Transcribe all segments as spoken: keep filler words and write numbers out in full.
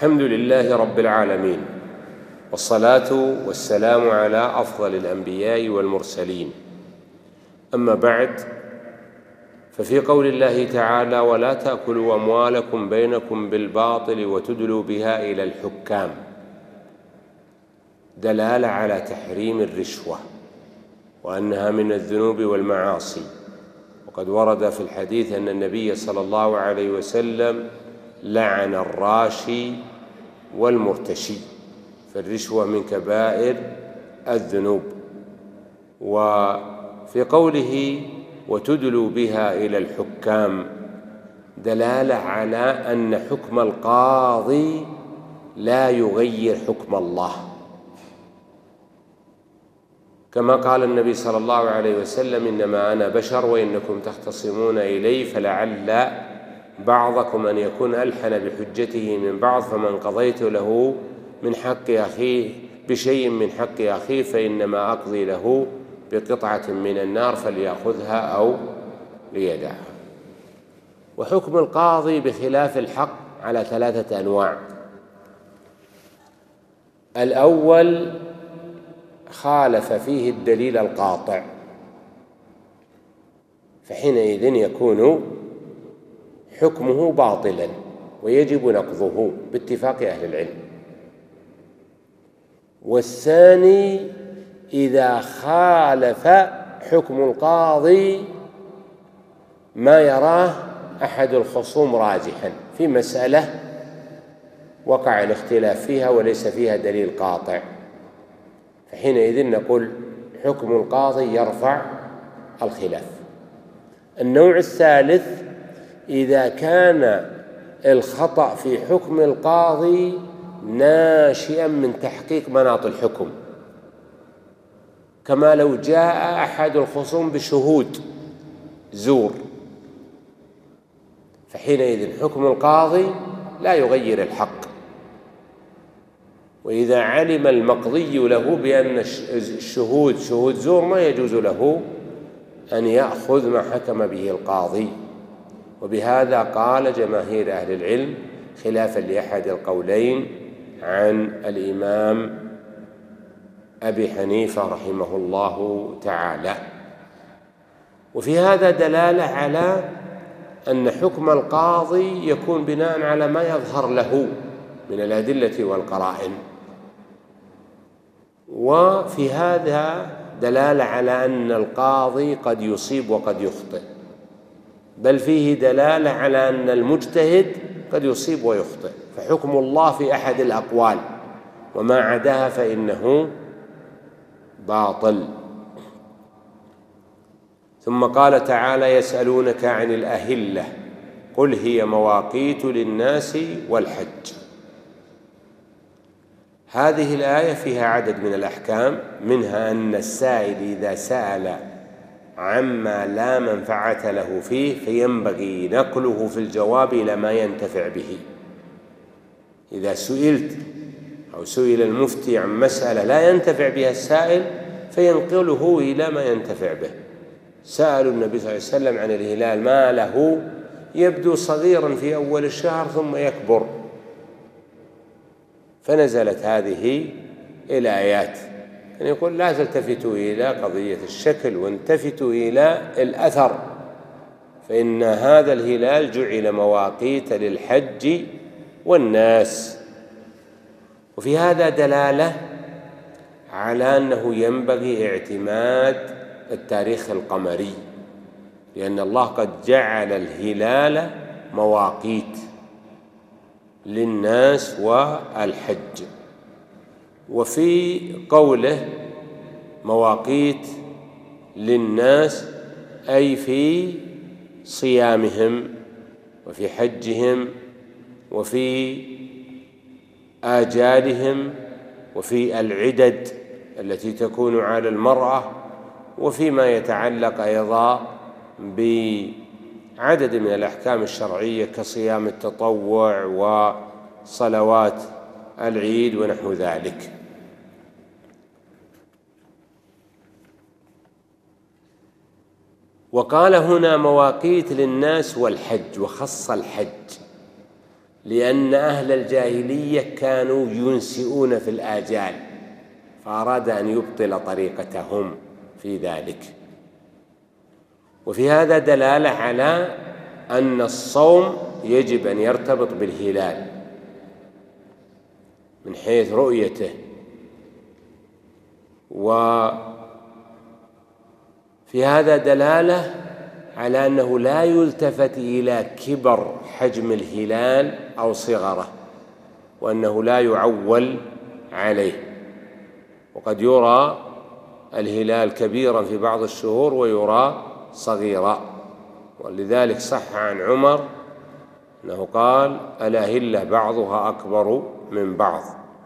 الحمد لله رب العالمين، والصلاة والسلام على أفضل الأنبياء والمرسلين. أما بعد، ففي قول الله تعالى: ولا تأكلوا أموالكم بينكم بالباطل وتدلوا بها إلى الحكام، دلالة على تحريم الرشوة وأنها من الذنوب والمعاصي. وقد ورد في الحديث أن النبي صلى الله عليه وسلم لعن الراشي والمرتشي، فالرشوة من كبائر الذنوب. وفي قوله وتدلوا بها إلى الحكام دلالة على أن حكم القاضي لا يغير حكم الله، كما قال النبي صلى الله عليه وسلم: إنما أنا بشر وإنكم تختصمون إلي، فلعل بعضكم أن يكون ألحن بحجته من بعض، فمن قضيت له من حق أخيه بشيء من حق أخيه فإنما أقضي له بقطعة من النار فليأخذها أو ليدعها. وحكم القاضي بخلاف الحق على ثلاثة أنواع: الأول خالف فيه الدليل القاطع، فحينئذ يكون حكمه باطلا ويجب نقضه باتفاق أهل العلم. والثاني إذا خالف حكم القاضي ما يراه أحد الخصوم راجحا في مسألة وقع الاختلاف فيها وليس فيها دليل قاطع، فحينئذ نقول حكم القاضي يرفع الخلاف. النوع الثالث إذا كان الخطأ في حكم القاضي ناشئا من تحقيق مناط الحكم، كما لو جاء أحد الخصوم بشهود زور، فحينئذ حكم القاضي لا يغير الحق. وإذا علم المقضي له بأن الشهود شهود زور ما يجوز له أن يأخذ ما حكم به القاضي. وبهذا قال جماهير أهل العلم خلافا لأحد القولين عن الإمام أبي حنيفة رحمه الله تعالى. وفي هذا دلالة على أن حكم القاضي يكون بناء على ما يظهر له من الأدلة والقرائن. وفي هذا دلالة على أن القاضي قد يصيب وقد يخطئ، بل فيه دلالة على أن المجتهد قد يصيب ويخطئ، فحكم الله في أحد الأقوال وما عداها فإنه باطل. ثم قال تعالى: يسألونك عن الأهلة قل هي مواقيت للناس والحج. هذه الآية فيها عدد من الأحكام، منها أن السائل إذا سأل عما لا منفعة له فيه فينبغي نقله في الجواب إلى ما ينتفع به. إذا سئلت أو سئل المفتي عن مسألة لا ينتفع بها السائل فينقله إلى ما ينتفع به. سألوا النبي صلى الله عليه وسلم عن الهلال ما له يبدو صغيرا في أول الشهر ثم يكبر، فنزلت هذه الآيات أن يقول: لا تلتفتوا إلى قضية الشكل وانتفتوا إلى الأثر، فإن هذا الهلال جعل مواقيت للحج والناس. وفي هذا دلالة على أنه ينبغي اعتماد التاريخ القمري، لأن الله قد جعل الهلال مواقيت للناس والحج. وفي قوله مواقيت للناس أي في صيامهم وفي حجهم وفي آجالهم وفي العدد التي تكون على المرأة، وفيما يتعلق أيضا بعدد من الأحكام الشرعية كصيام التطوع وصلوات العيد ونحو ذلك. وقال هنا مواقيت للناس والحج، وخص الحج، لأن أهل الجاهلية كانوا ينسئون في الآجال، فأراد أن يبطل طريقتهم في ذلك. وفي هذا دلالة على أن الصوم يجب أن يرتبط بالهلال من حيث رؤيته، وفي هذا دلالة على أنه لا يلتفت إلى كبر حجم الهلال أو صغره، وأنه لا يعول عليه. وقد يرى الهلال كبيرا في بعض الشهور ويرى صغيرا، ولذلك صح عن عمر أنه قال: الأهلة بعضها أكبر من بعض.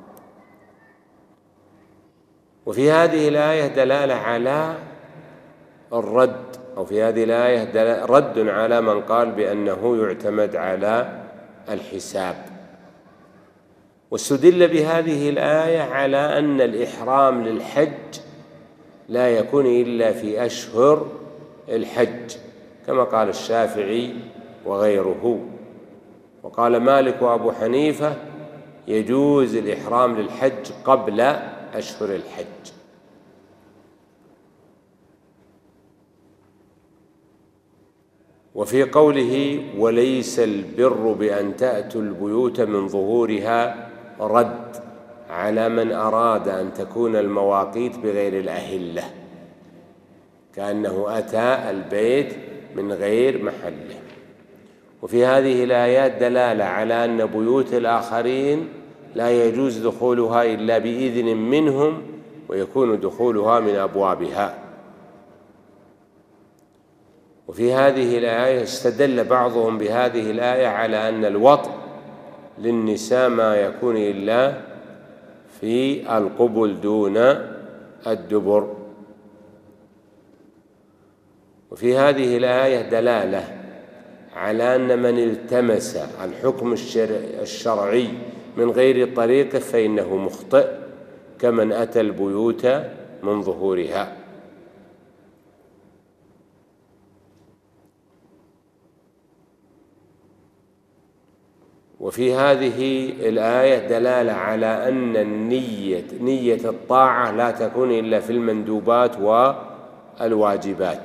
وفي هذه الآية دلالة على الرد، أو في هذه الآية رد على من قال بأنه يعتمد على الحساب. واستدل بهذه الآية على أن الإحرام للحج لا يكون إلا في أشهر الحج، كما قال الشافعي وغيره. وقال مالك وأبو حنيفة: يجوز الإحرام للحج قبل أشهر الحج. وفي قوله: وليس البر بأن تأتوا البيوت من ظهورها، رد على من أراد أن تكون المواقيت بغير الأهلة، كأنه أتى البيت من غير محله. وفي هذه الآيات دلالة على أن بيوت الآخرين لا يجوز دخولها إلا بإذن منهم، ويكون دخولها من أبوابها. وفي هذه الآية استدل بعضهم بهذه الآية على أن الوطء للنساء ما يكون إلا في القبل دون الدبر. وفي هذه الآية دلالة على أن من التمس الحكم الشرعي من غير طريقه فإنه مخطئ، كمن أتى البيوت من ظهورها. وفي هذه الآية دلالة على أن النية نية الطاعة لا تكون إلا في المندوبات والواجبات.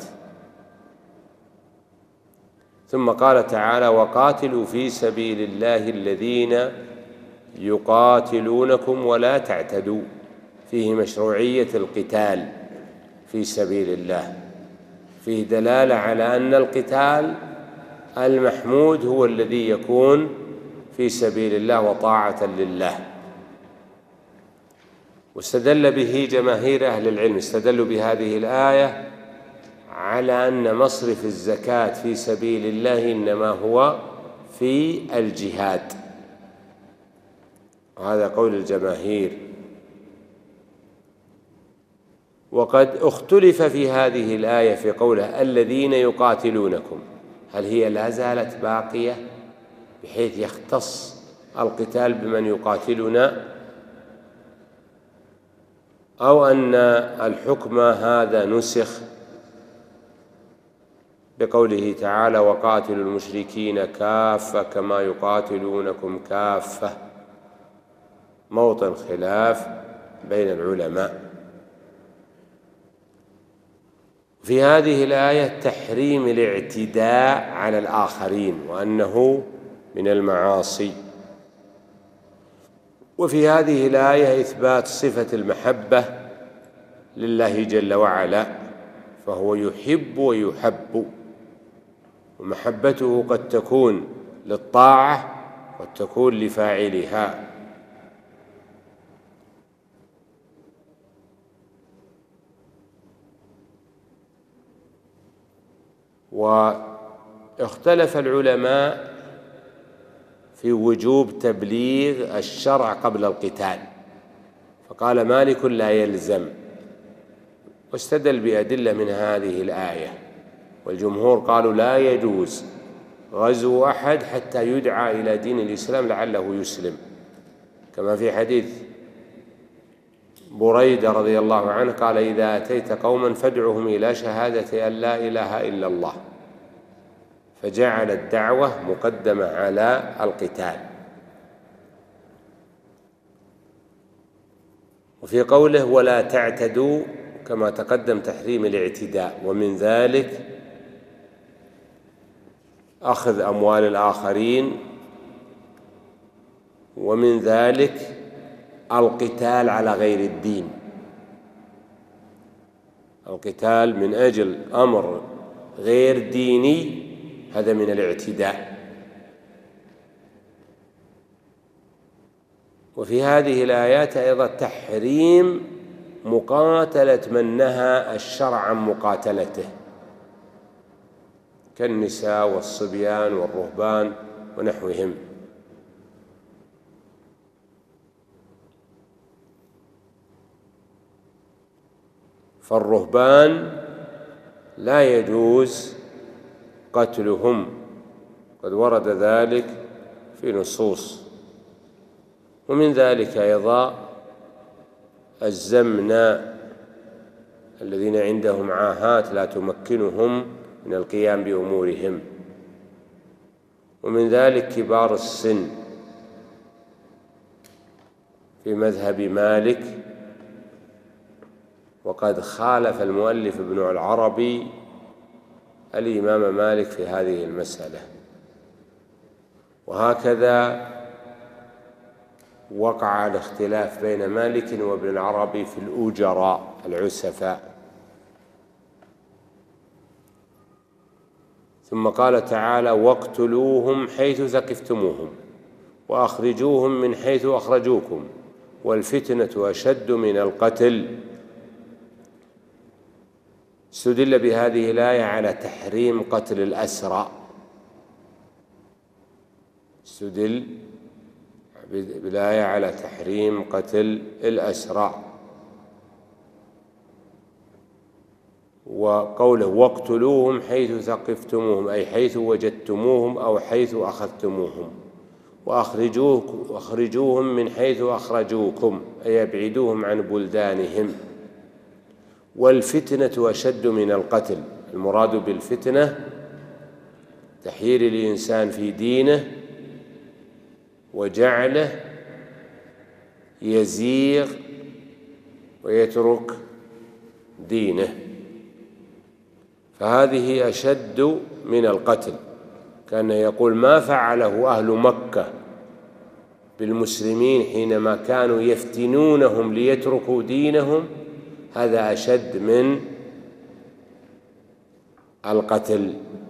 ثم قال تعالى: وقاتلوا في سبيل الله الذين يقاتلونكم ولا تعتدوا، فيه مشروعية القتال في سبيل الله، فيه دلالة على أن القتال المحمود هو الذي يكون في سبيل الله وطاعة لله. واستدل به جماهير أهل العلم، استدلوا بهذه الآية على أن مصرف الزكاة في سبيل الله إنما هو في الجهاد، وهذا قول الجماهير. وقد اختلف في هذه الآية في قوله الذين يقاتلونكم، هل هي لا زالت باقية بحيث يختص القتال بمن يقاتلنا، أو أن الحكم هذا نسخ بقوله تعالى: وقاتلوا المشركين كافة كما يقاتلونكم كافة؟ موطن خلاف بين العلماء. في هذه الآية تحريم الاعتداء على الآخرين وأنه من المعاصي. وفي هذه الآية إثبات صفة المحبة لله جل وعلا، فهو يحب ويحب، ومحبته قد تكون للطاعة قد تكون لفاعلها. واختلف العلماء في وجوب تبليغ الشرع قبل القتال، فقال مالك لا يلزم، واستدل بأدلة من هذه الآية. والجمهور قالوا لا يجوز غزو أحد حتى يدعى إلى دين الإسلام لعله يسلم، كما في حديث بريدة رضي الله عنه قال: إذا أتيت قوما فادعهم إلى شهادة أن لا إله إلا الله، فجعل الدعوة مقدمة على القتال. وفي قوله ولا تعتدوا كما تقدم تحريم الاعتداء، ومن ذلك أخذ أموال الآخرين، ومن ذلك القتال على غير الدين، القتال من أجل أمر غير ديني هذا من الاعتداء. وفي هذه الآيات أيضا تحريم مقاتلة من نهى الشرع عن مقاتلته كالنساء والصبيان والرهبان ونحوهم. فالرهبان لا يجوز قتلهم، قد ورد ذلك في نصوص. ومن ذلك أيضا الزمناء الذين عندهم عاهات لا تمكنهم من القيام بأمورهم. ومن ذلك كبار السن في مذهب مالك، وقد خالف المؤلف ابن العربي الإمام مالك في هذه المسألة. وهكذا وقع الاختلاف بين مالك وابن العربي في الأجراء العسفاء. ثم قال تعالى واقتلوهم حيث ثقفتموهم وأخرجوهم من حيث أخرجوكم والفتنة أشد من القتل. استدل بهذه الآية على تحريم قتل الأسرى، استدل بالآية على تحريم قتل الأسرى. وقوله واقتلوهم حيث ثقفتموهم أي حيث وجدتموهم أو حيث أخذتموهم، وأخرجوهم من حيث أخرجوكم أي أبعدوهم عن بلدانهم. والفتنة أشد من القتل، المراد بالفتنة تحيير الإنسان في دينه وجعله يزيغ ويترك دينه، فهذه أشد من القتل. كان يقول ما فعله أهل مكة بالمسلمين حينما كانوا يفتنونهم ليتركوا دينهم هذا أشد من القتل.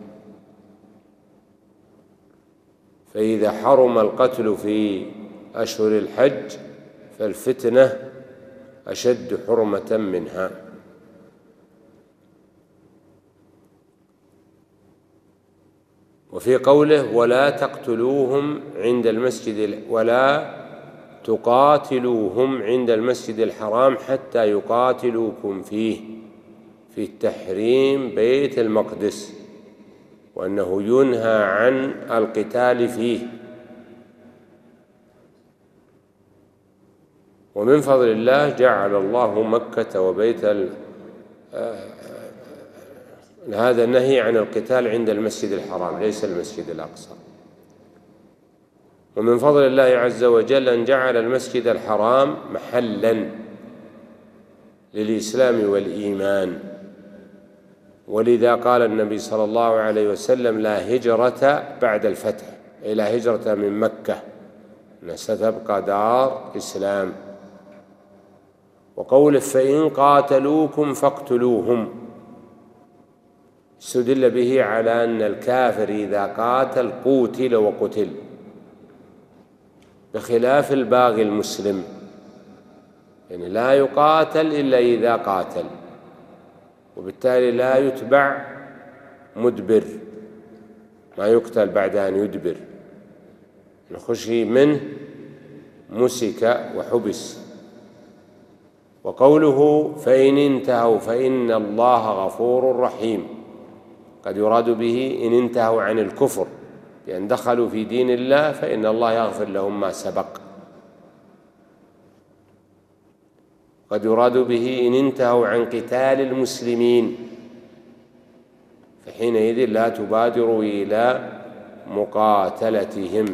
فإذا حرم القتل في أشهر الحج فالفتنة أشد حرمة منها. وفي قوله ولا تقتلوهم عند المسجد ولا تقاتلوهم عند المسجد الحرام حتى يقاتلوكم فيه، في التحريم بيت المقدس، وأنه ينهى عن القتال فيه. ومن فضل الله جعل الله مكة وبيت هذا النهي عن القتال عند المسجد الحرام ليس المسجد الأقصى. ومن فضل الله عز وجل أن جعل المسجد الحرام محلاً للإسلام والإيمان، ولذا قال النبي صلى الله عليه وسلم لا هجرة بعد الفتح، أي لا هجرة من مكة، أنها ستبقى دار إسلام. وقوله فإن قاتلوكم فاقتلوهم استدل به على أن الكافر إذا قاتل قوتل وقتل، بخلاف الباغي المسلم، يعني لا يقاتل إلا إذا قاتل، وبالتالي لا يتبع مدبر، ما يقتل بعد أن يدبر، نخشي منه مسك وحبس. وقوله فإن انتهوا فإن الله غفور رحيم، قد يراد به إن انتهوا عن الكفر بأن دخلوا في دين الله فإن الله يغفر لهم ما سبق، قد يراد به إن انتهوا عن قتال المسلمين فحينئذ لا تبادروا إلى مقاتلتهم.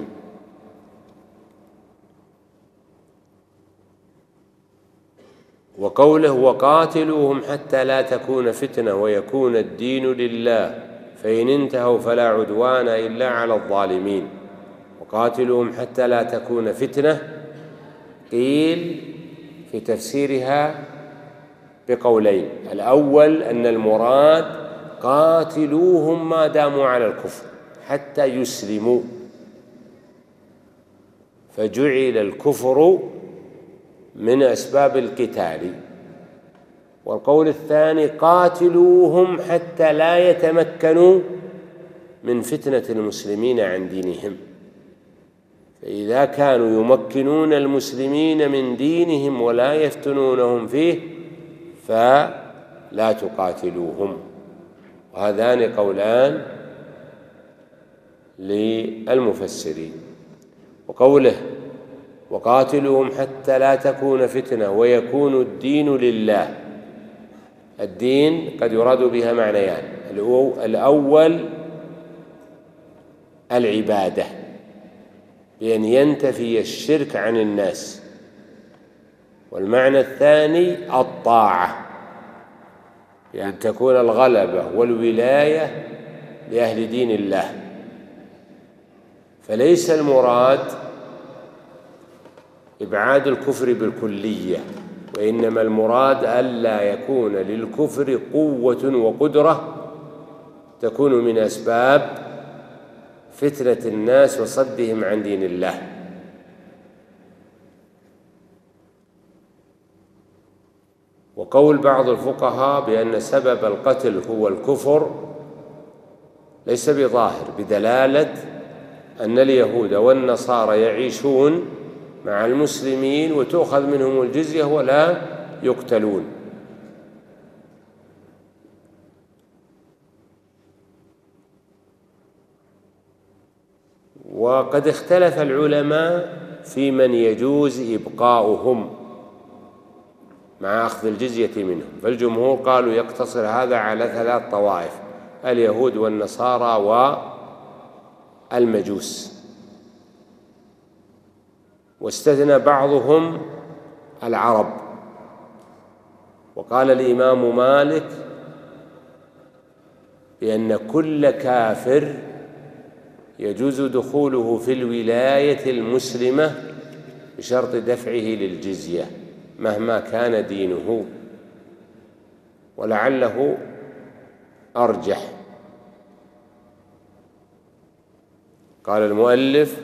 وقوله وقاتلوهم حتى لا تكون فتنة ويكون الدين لله فإن انتهوا فلا عدوان إلا على الظالمين. وقاتلوهم حتى لا تكون فتنة قيل في تفسيرها بقولين: الأول أن المراد قاتلوهم ما داموا على الكفر حتى يسلموا، فجعل الكفر من أسباب القتال. والقول الثاني قاتلوهم حتى لا يتمكنوا من فتنة المسلمين عن دينهم، فإذا كانوا يمكنون المسلمين من دينهم ولا يفتنونهم فيه فلا تقاتلوهم. وهذان قولان للمفسرين. وقوله وقاتلوهم حتى لا تكون فتنة ويكون الدين لله، الدين قد يراد بها معنيان: الأول العبادة بأن ينتفي الشرك عن الناس، والمعنى الثاني الطاعة بأن تكون الغلبة والولاية لأهل دين الله. فليس المراد إبعاد الكفر بالكلية، وإنما المراد ألا يكون للكفر قوة وقدرة تكون من أسباب فتنة الناس وصدهم عن دين الله. وقول بعض الفقهاء بأن سبب القتل هو الكفر ليس بظاهر، بدلالة أن اليهود والنصارى يعيشون مع المسلمين وتؤخذ منهم الجزية ولا يقتلون. وقد اختلف العلماء في من يجوز إبقاؤهم مع أخذ الجزية منهم، فالجمهور قالوا يقتصر هذا على ثلاث طوائف: اليهود والنصارى والمجوس، واستثنى بعضهم العرب. وقال الإمام مالك بأن كل كافر يجوز دخوله في الولاية المسلمة بشرط دفعه للجزية مهما كان دينه، ولعله أرجح. قال المؤلف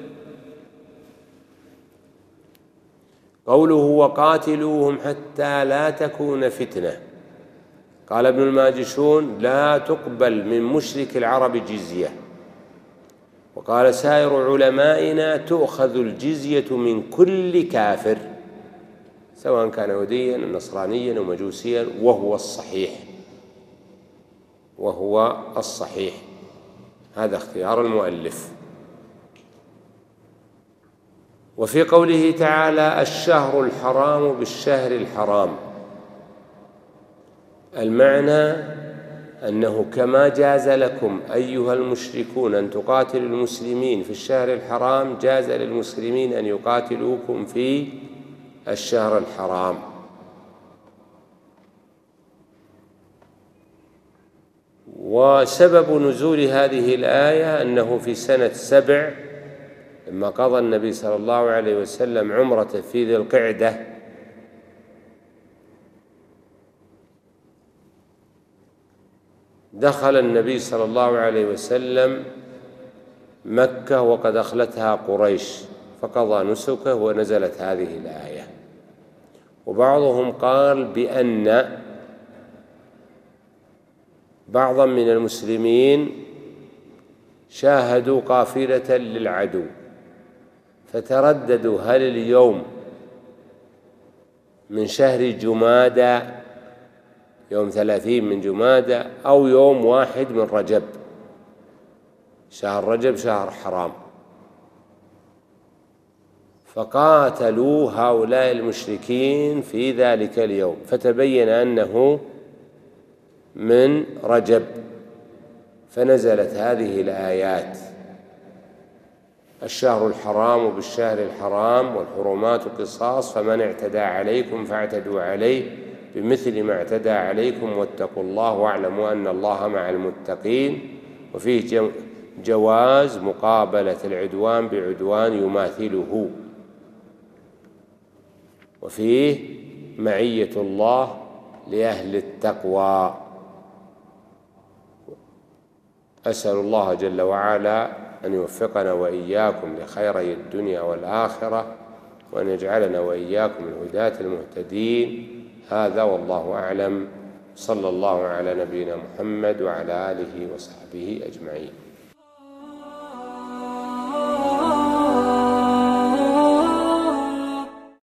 قوله وقاتلوهم حتى لا تكون فتنة، قال ابن الماجشون لا تقبل من مشرك العرب جزية. وقال سائر علمائنا تؤخذ الجزية من كل كافر سواء كان يهوديا أو نصرانيا أو مجوسيا، وهو الصحيح وهو الصحيح هذا اختيار المؤلف. وفي قوله تعالى الشهر الحرام بالشهر الحرام، المعنى أنه كما جاز لكم أيها المشركون أن تقاتلوا المسلمين في الشهر الحرام جاز للمسلمين أن يقاتلوكم في الشهر الحرام. وسبب نزول هذه الآية أنه في سنة سبع لما قضى النبي صلى الله عليه وسلم عمرته في ذي القعدة دخل النبي صلى الله عليه وسلم مكة وقد أخلتها قريش فقضى نسكه ونزلت هذه الآية. وبعضهم قال بأن بعضا من المسلمين شاهدوا قافلة للعدو فترددوا هل اليوم من شهر جمادى يوم ثلاثين من جمادى أو يوم واحد من رجب، شهر رجب شهر حرام، فقاتلوا هؤلاء المشركين في ذلك اليوم فتبين أنه من رجب، فنزلت هذه الآيات الشهر الحرام بالشهر الحرام والحرمات قصاص فمن اعتدى عليكم فاعتدوا عليه بمثل ما اعتدى عليكم واتقوا الله واعلموا أن الله مع المتقين. وفيه جواز مقابلة العدوان بعدوان يماثله، وفيه معية الله لأهل التقوى. أسأل الله جل وعلا أن يوفقنا وإياكم لخيري الدنيا والآخرة، وأن يجعلنا وإياكم من الهداة المهتدين. هذا والله أعلم، صلى الله على نبينا محمد وعلى آله وصحبه أجمعين.